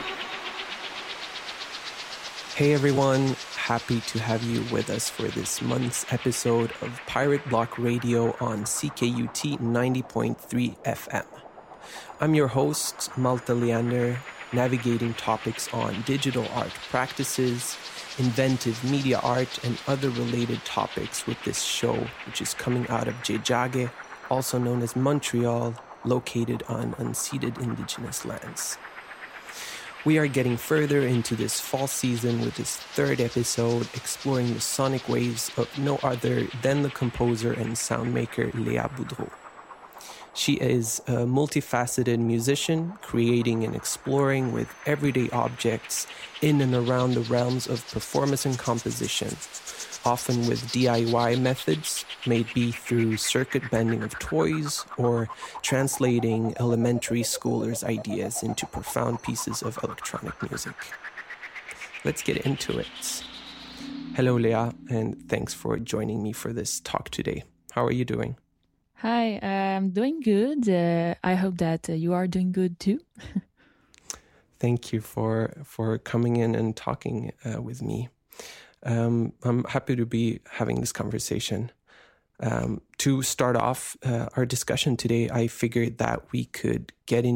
Hey everyone, happy to have you with us for this month's episode of Pirate Block Radio on CKUT 90.3 FM. I'm your host, Malta Leander, navigating topics on digital art practices, inventive media art, and other related topics with this show, which is coming out of Tiohtià:ke, also known as Montreal, located on unceded Indigenous lands. We are getting further into this fall season with this third episode, exploring the sonic waves of no other than the composer and sound maker Léa Boudreau. She is a multifaceted musician, creating and exploring with everyday objects in and around the realms of performance and composition, often with DIY methods, maybe through circuit bending of toys or translating elementary schoolers' ideas into profound pieces of electronic music. Let's get into it. Hello, Léa, and thanks for joining me for this talk today. How are you doing? Hi, I'm doing good. I hope that you are doing good too. Thank you for coming in and talking with me. I'm happy to be having this conversation. To start off our discussion today, I figured that we could get into